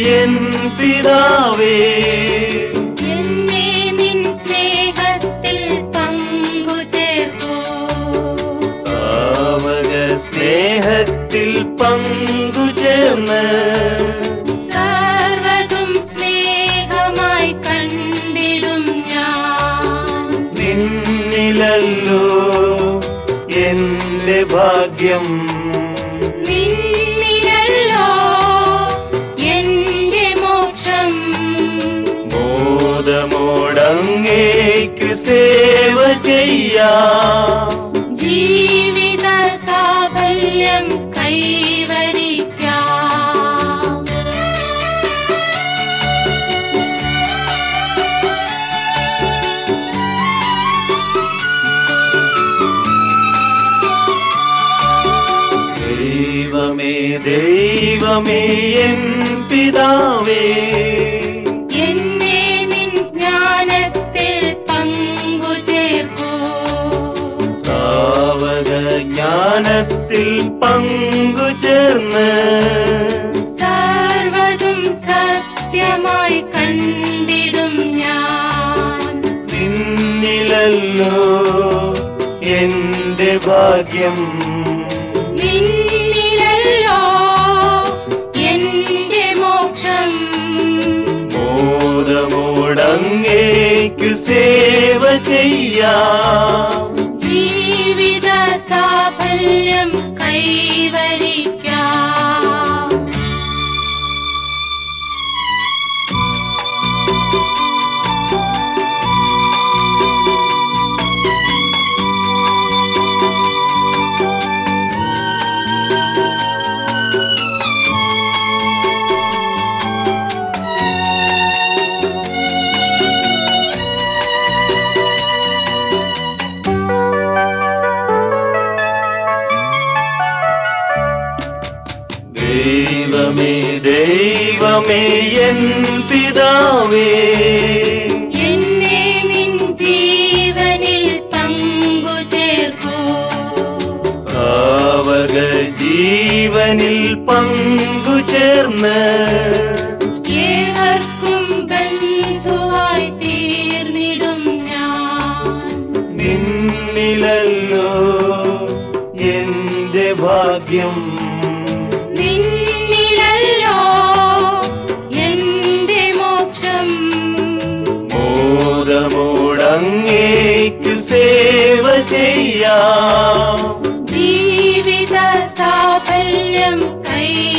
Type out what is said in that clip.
N പിതാവേ, എന്നെ നിൻ സ്നേഹത്തിൽ പങ്കുചേർക്കൂ. പാവക സ്നേഹത്തിൽ പങ്കുചേർന്ന് സർവ്വതും സ്നേഹമായി കണ്ടിടും ഞാൻ. നിന്നിലല്ലോ എന്റെ ഭാഗ്യം, നിന്നിലല്ലോ എന്റെ മോക്ഷം. മോദമോടങ്ങേക്ക് സേവ ചെയ്യാം, ജീവിത സാഫല്യം കൈവരിക്കാം. ദൈവമേ ദൈവമേ എൻ പിതാവേ, എന്നെ നിൻ ജ്ഞാനത്തിൽ പങ്കുചേർക്കൂ. പാവക ജ്ഞാനത്തിൽ പങ്കുചേർന്ന് സർവ്വതും സത്യമായി കണ്ടിടും ഞാൻ. നിന്നിലല്ലോ എന്റെ ഭാഗ്യം, നിന്നിലല്ലോ എന്റെ മോക്ഷം. മോദമോടങ്ങേക്കു സേവ ചെയ്യാം, ജീവിത സാഫല്യം കൈവരിക്കാം. ദൈവമേ ദൈവമേ എൻ പിതാവേ, എന്നെ നിൻ ജീവനിൽ പങ്കുചേർക്കൂ. പാവക ജീവനിൽ പങ്കുചേർന്ന് ഏവർക്കും ബന്ധുവായി തീർന്നിടും ഞാൻ. നിന്നിലല്ലോ എന്റെ ഭാഗ്യം, നിന്നിലല്ലോ എന്റെ മോക്ഷം. മോദമോടങ്ങേക്കു സേവ ചെയ്യാം, ജീവിത സാഫല്യം കൈ